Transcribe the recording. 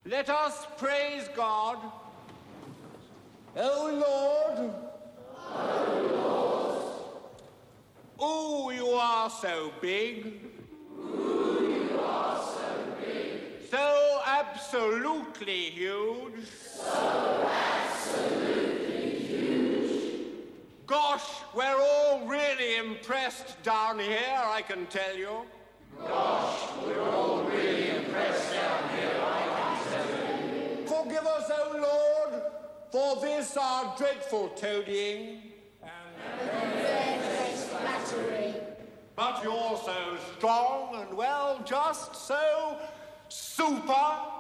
Let us praise God. O Lord. Oh, you are so big. So absolutely huge. Gosh, we're all really impressed down here, I can tell you. Forgive us, O Lord, for this our dreadful toadying. But you're so strong and, well, just so super